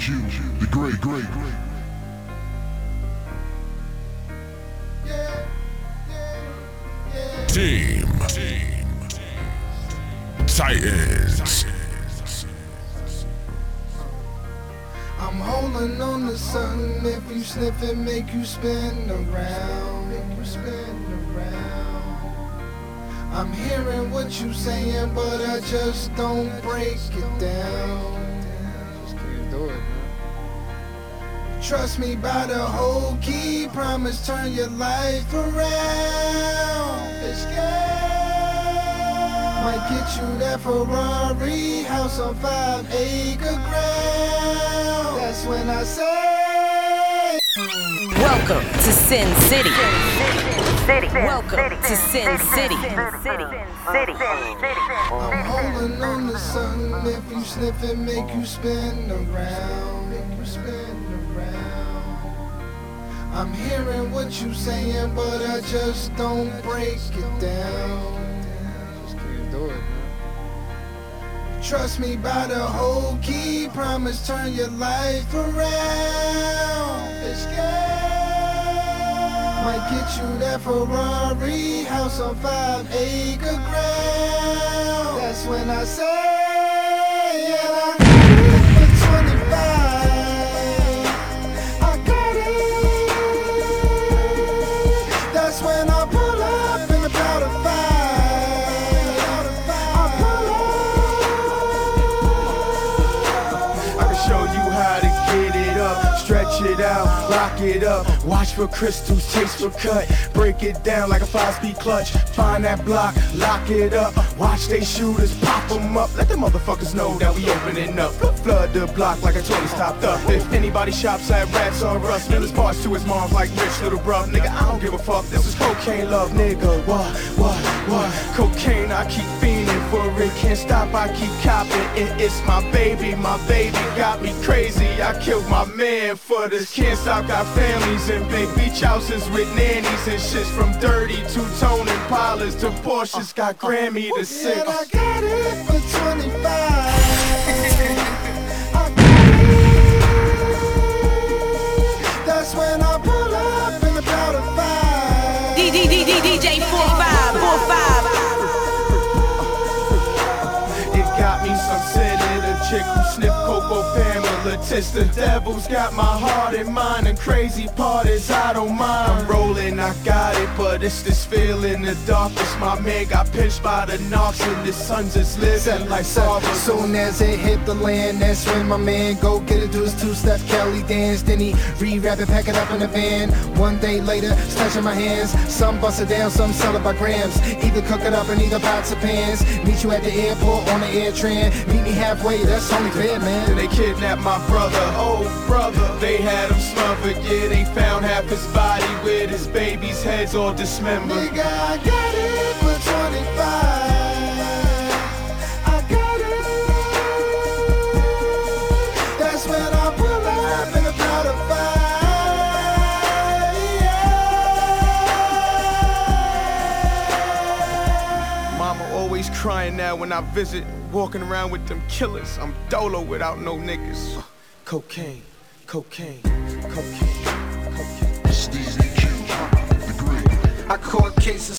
Q, the great. Team Titans. I'm holding on to something. If you sniff it, make you spin around. I'm hearing what you saying, but I just don't break it down. Just can't do it, man. Trust me by the whole key. Promise turn your life around. It's might get you that Ferrari, house on 5-acre ground. That's when I say, welcome to Sin City. Welcome to Sin City. I'm holding on to something. If you sniff it, make you spin around. I'm hearing what you saying, but I just don't break it down. Do it, man. Trust me by the whole key. Promise turn your life around. It's might get you that Ferrari, house on 5-acre ground. That's when I say, and I got it for 25. I got it. That's when I pull up in about a 5. Stretch it out, lock it up, watch for crystals, taste for cut, break it down like a 5-speed clutch, find that block, lock it up, watch they shooters, pop them up, let them motherfuckers know that we opening up, flood the block like a 20's topped up, if anybody shops at Rats or Russ, Miller's parts to his mom's like Rich Little Bruh, nigga I don't give a fuck, this is cocaine love, nigga, what, cocaine I keep fiending for it, can't stop, I keep copping it, it's my baby got me crazy, I killed my man for this, can't stop, got families in big beach houses with nannies and shits, from dirty two-tone Impalas to Porsches, got Grammy to 6. And I got it for 25. I got it. That's when I pull up in about a 5. DJ 45. It got me some senator chick who sniff cocoa Pamela. Tis the devil's got my heart and mind, and crazy part is I don't mind. I'm rolling, I got it, but it's this feeling the darkest. My man got pinched by the knocks and the sun just living like Sarva. Soon as it hit the land, that's when my man go get it, do his two-step Kelly dance. Then he re-wrap it, pack it up in a van. One day later, snatching my hands. Some bust it down, some sell it by grams. Either cook it up in either pots or pans. Meet you at the airport on the air train. Meet me halfway, that's only fair, man. Then they kidnapped my brother, oh brother. They had him smothered, yeah, they found half his body with his baby's heads all dismembered. Nigga, I got it for 25. I got it. That's when I pull up in about a 5. Mama always crying now when I visit, walking around with them killers. I'm dolo without no niggas. Cocaine. Stevie Q, the great. I caught cases